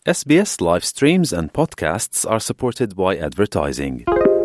SBS live streams and podcasts are supported by advertising.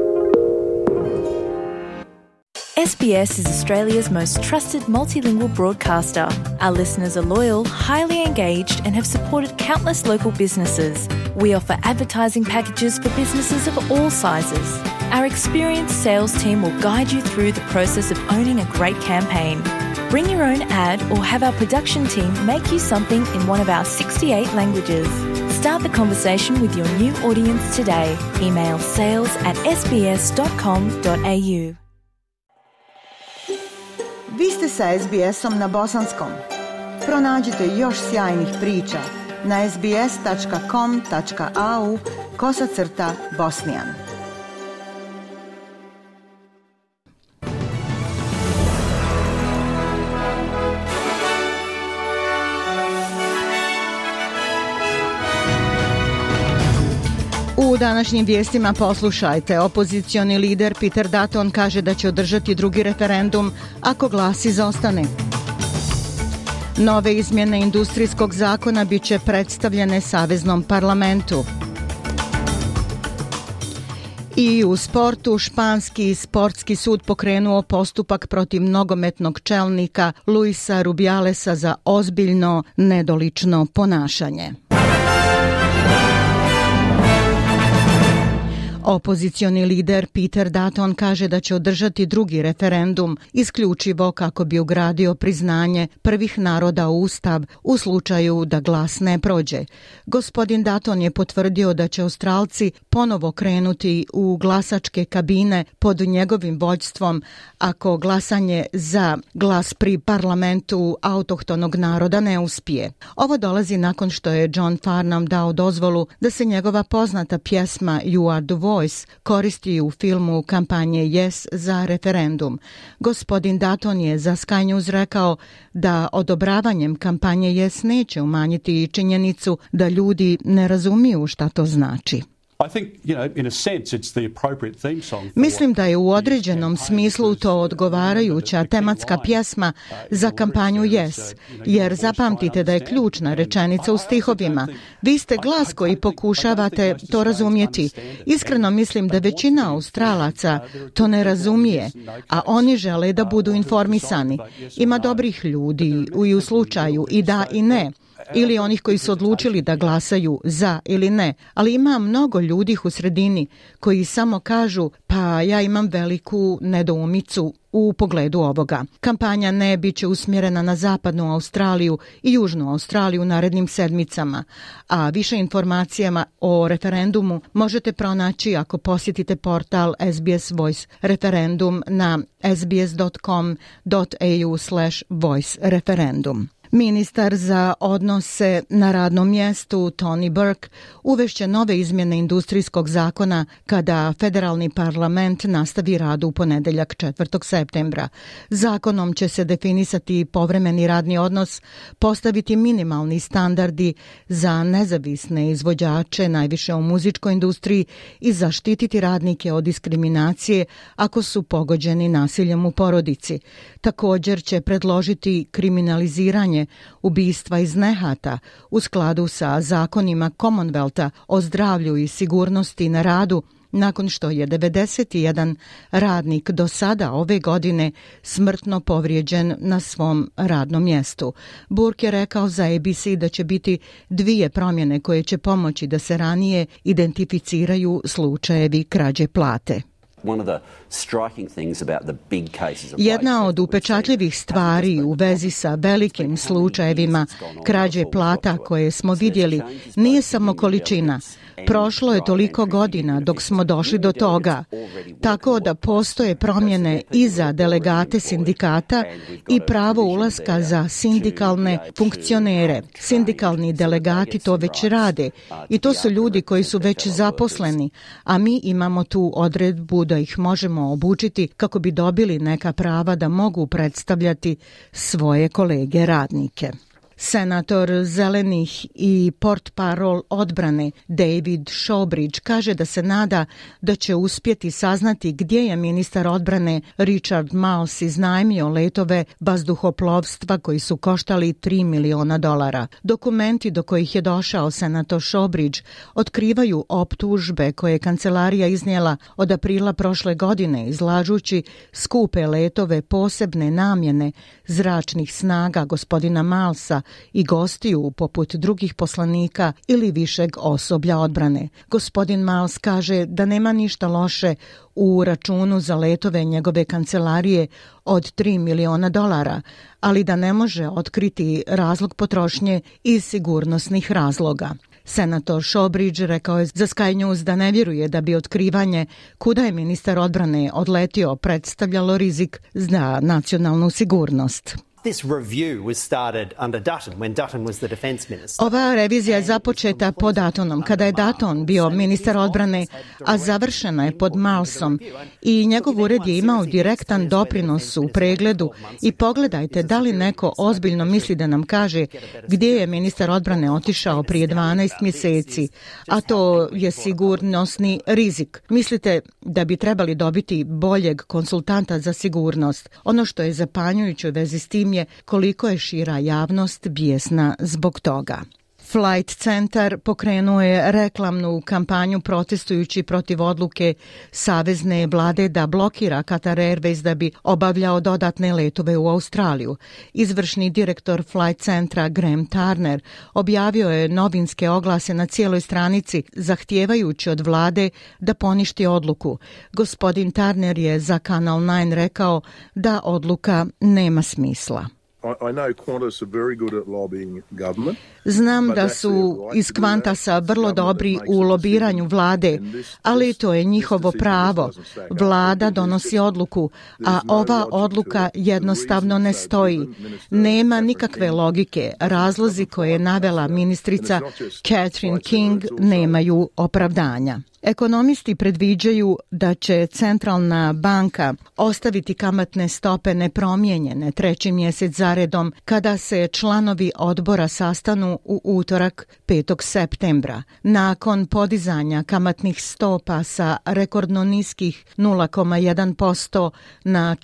SBS is Australia's most trusted multilingual broadcaster. Our listeners are loyal, highly engaged, and have supported countless local businesses. We offer advertising packages for businesses of all sizes. Our experienced sales team will guide you through the process of owning a great campaign. Bring your own ad or have our production team make you something in one of our 68 languages. Start the conversation with your new audience today. Email sales@sbs.com.au. Vi ste sa SBS-om na bosanskom. Pronađite još sjajnih priča na sbs.com.au/bosnian. U današnjim vijestima poslušajte. Opozicioni lider Peter Dutton kaže da će održati drugi referendum ako glas izostane. Nove izmjene industrijskog zakona bit će predstavljene Saveznom parlamentu. I u sportu, španski sportski sud pokrenuo postupak protiv nogometnog čelnika Luisa Rubialesa za ozbiljno nedolično ponašanje. Opozicioni lider Peter Dutton kaže da će održati drugi referendum isključivo kako bi ugradio priznanje prvih naroda u Ustav u slučaju da glas ne prođe. Gospodin Dutton je potvrdio da će Australci ponovo krenuti u glasačke kabine pod njegovim vođstvom ako glasanje za glas pri parlamentu autohtonog naroda ne uspije. Ovo dolazi nakon što je John Farnham dao dozvolu da se njegova poznata pjesma You Are the Voice koristi u filmu kampanje Yes za referendum. Gospodin Dutton je za Sky News rekao da odobravanjem kampanje Yes neće umanjiti činjenicu da ljudi ne razumiju šta to znači. Mislim da je u određenom smislu to odgovarajuća tematska pjesma za kampanju Yes, jer zapamtite da je ključna rečenica u stihovima. Vi ste glas koji pokušavate to razumjeti. Iskreno mislim da većina Australaca to ne razumije, a oni žele da budu informisani. Ima dobrih ljudi i u slučaju i da i ne, ili onih koji su odlučili da glasaju za ili ne, ali ima mnogo ljudi u sredini koji samo kažu pa ja imam veliku nedoumicu u pogledu ovoga. Kampanja ne bit će usmjerena na zapadnu Australiju i južnu Australiju u narednim sedmicama, a više informacijama o referendumu možete pronaći ako posjetite portal SBS Voice referendum na sbs.com.au/voice referendum. Ministar za odnose na radnom mjestu Tony Burke uvešće nove izmjene industrijskog zakona kada federalni parlament nastavi rad u ponedjeljak 4. septembra. Zakonom će se definisati povremeni radni odnos, postaviti minimalni standardi za nezavisne izvođače, najviše u muzičkoj industriji, i zaštititi radnike od diskriminacije ako su pogođeni nasiljem u porodici. Također će predložiti kriminaliziranje ubistva iz nehata u skladu sa zakonima Commonwealtha o zdravlju i sigurnosti na radu, nakon što je 91 radnik do sada ove godine smrtno povrijeđen na svom radnom mjestu. Burke je rekao za ABC da će biti 2 promjene koje će pomoći da se ranije identificiraju slučajevi krađe plate. Jedna od upečatljivih stvari u vezi sa velikim slučajevima krađe plata koje smo vidjeli nije samo količina. Prošlo je toliko godina dok smo došli do toga, tako da postoje promjene i za delegate sindikata i pravo ulaska za sindikalne funkcionere. Sindikalni delegati to već rade i to su ljudi koji su već zaposleni, a mi imamo tu odredbu da ih možemo obučiti kako bi dobili neka prava da mogu predstavljati svoje kolege radnike. Senator Zelenih i portparol odbrane David Shawbridge kaže da se nada da će uspjeti saznati gdje je ministar odbrane Richard Marles iznajmio letove vazduhoplovstva koji su koštali $3 miliona. Dokumenti do kojih je došao senator Shawbridge otkrivaju optužbe koje je kancelarija iznijela od aprila prošle godine, izlažući skupe letove posebne namjene zračnih snaga gospodina Marlesa i gostiju poput drugih poslanika ili višeg osoblja odbrane. Gospodin Marles kaže da nema ništa loše u računu za letove njegove kancelarije od $3 miliona, ali da ne može otkriti razlog potrošnje iz sigurnosnih razloga. Senator Shawbridge rekao je za Sky News da ne vjeruje da bi otkrivanje kuda je ministar odbrane odletio predstavljalo rizik za nacionalnu sigurnost. Ova revizija je započeta pod Duttonom, kada je Dutton bio ministar odbrane, a završena je pod Marlesom i njegov ured je imao direktan doprinos u pregledu i pogledajte da li neko ozbiljno misli da nam kaže gdje je ministar odbrane otišao prije 12 mjeseci, a to je sigurnosni rizik. Mislite da bi trebali dobiti boljeg konsultanta za sigurnost. Ono što je zapanjujuće u vezi s tim je koliko je šira javnost bijesna zbog toga. Flight Centar pokrenuo je reklamnu kampanju protestujući protiv odluke savezne vlade da blokira Qatar Airways da bi obavljao dodatne letove u Australiju. Izvršni direktor Flight Centra Graham Turner objavio je novinske oglase na cijeloj stranici zahtijevajući od vlade da poništi odluku. Gospodin Turner je za Kanal 9 rekao da odluka nema smisla. Znam da su iz Qantasa vrlo dobri u lobiranju vlade, ali to je njihovo pravo. Vlada donosi odluku, a ova odluka jednostavno ne stoji. Nema nikakve logike. Razlozi koje je navela ministrica Catherine King nemaju opravdanja. Ekonomisti predviđaju da će centralna banka ostaviti kamatne stope nepromijenjene treći mjesec zaredom kada se članovi odbora sastanu u utorak 5. septembra. Nakon podizanja kamatnih stopa sa rekordno niskih 0,1% na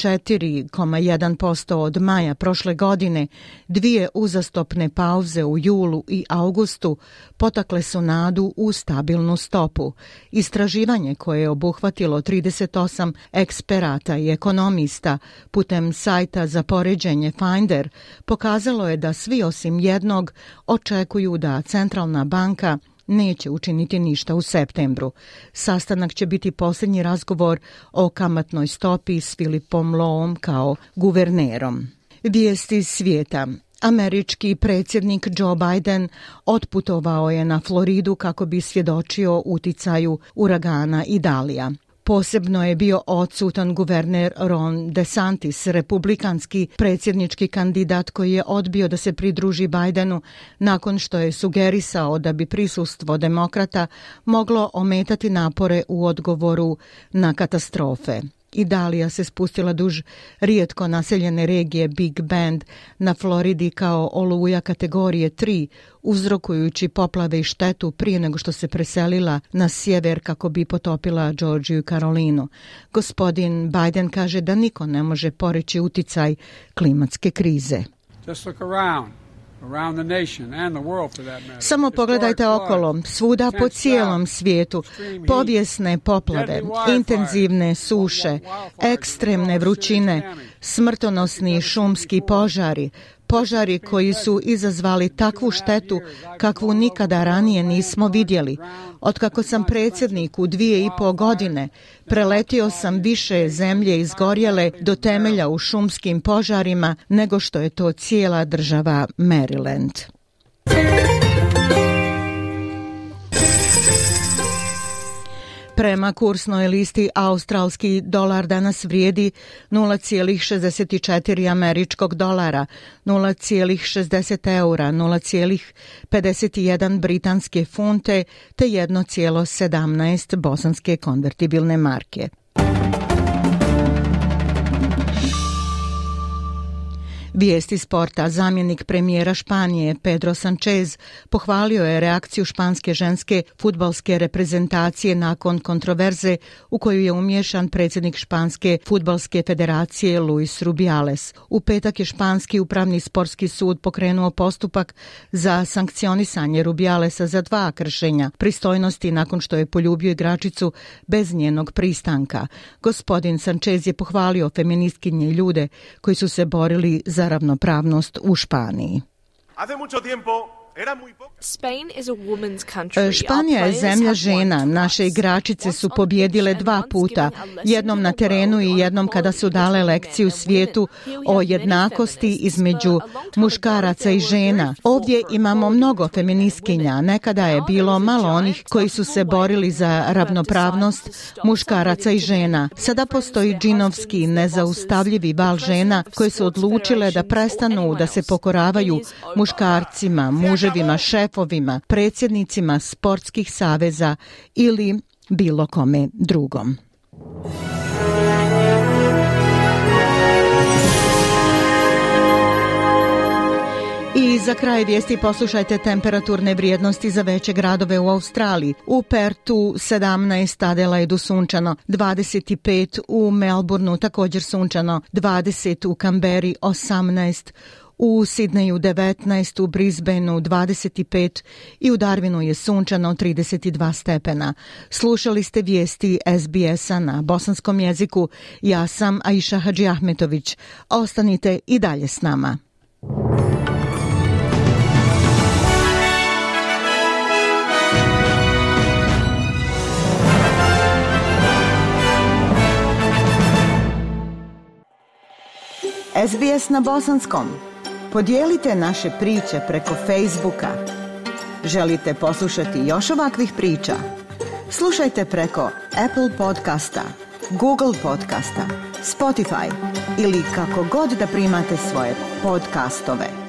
4,1% od maja prošle godine, dvije uzastopne pauze u julu i augustu potakle su nadu u stabilnu stopu. Istraživanje koje je obuhvatilo 38 eksperata i ekonomista putem sajta za poređenje Finder pokazalo je da svi osim jednog očekuju da centralna banka neće učiniti ništa u septembru. Sastanak će biti posljednji razgovor o kamatnoj stopi s Philipom Lowom kao guvernerom. Vijesti svijeta. Američki predsjednik Joe Biden otputovao je na Floridu kako bi svjedočio uticaju uragana Idalija. Posebno je bio odsutan guverner Ron DeSantis, republikanski predsjednički kandidat koji je odbio da se pridruži Bidenu nakon što je sugerisao da bi prisustvo demokrata moglo ometati napore u odgovoru na katastrofe. Idalija se spustila duž rijetko naseljene regije Big Bend na Floridi kao oluja kategorije 3, uzrokujući poplave i štetu prije nego što se preselila na sjever kako bi potopila Georgiju i Karolinu. Gospodin Biden kaže da niko ne može poreći uticaj klimatske krize. Just look around. Samo pogledajte okolo, svuda po cijelom svijetu, povijesne poplave, intenzivne suše, ekstremne vrućine, smrtonosni šumski požari, požari koji su izazvali takvu štetu kakvu nikada ranije nismo vidjeli. Otkako sam predsjednik u 2,5 godine, preletio sam više zemlje izgorjele do temelja u šumskim požarima nego što je to cijela država Maryland. Prema kursnoj listi australski dolar danas vrijedi 0,64 američkog dolara, 0,60 eura, 0,51 britanske funte te 1,17 bosanske konvertibilne marke. Vijesti sporta. Zamjenik premijera Španije Pedro Sanchez pohvalio je reakciju španske ženske fudbalske reprezentacije nakon kontroverze u koju je umiješan predsjednik Španske fudbalske federacije Luis Rubiales. U petak je španski upravni sportski sud pokrenuo postupak za sankcionisanje Rubialesa za 2 kršenja pristojnosti nakon što je poljubio igračicu bez njenog pristanka. Gospodin Sanchez je pohvalio feministkinje i ljude koji su se borili za ravnopravnost u Španiji. Španija je zemlja žena. Naše igračice su pobjedile 2 puta, jednom na terenu i jednom kada su dale lekciju svijetu o jednakosti između muškaraca i žena. Ovdje imamo mnogo feministkinja. Nekada je bilo malo onih koji su se borili za ravnopravnost muškaraca i žena. Sada postoji džinovski, nezaustavljivi val žena koje su odlučile da prestanu da se pokoravaju muškarcima, muževima, šefovima, predsjednicima sportskih saveza ili bilo kome drugom. I za kraj vijesti poslušajte temperaturne vrijednosti za veće gradove u Australiji. U Pertu 17, Adelaidu sunčano, 25 u Melbourneu također sunčano, 20 u Canberri, 18 u Sidneju, 19 u Brisbaneu, 25 i u Darwinu je sunčano, 32 stepena. Slušali ste vijesti SBS-a na bosanskom jeziku. Ja sam Aisha Hadžiahmetović. Ostanite i dalje s nama. SBS na bosanskom. Podijelite naše priče preko Facebooka. Želite poslušati još ovakvih priča? Slušajte preko Apple podcasta, Google podcasta, Spotify ili kako god da primate svoje podcastove.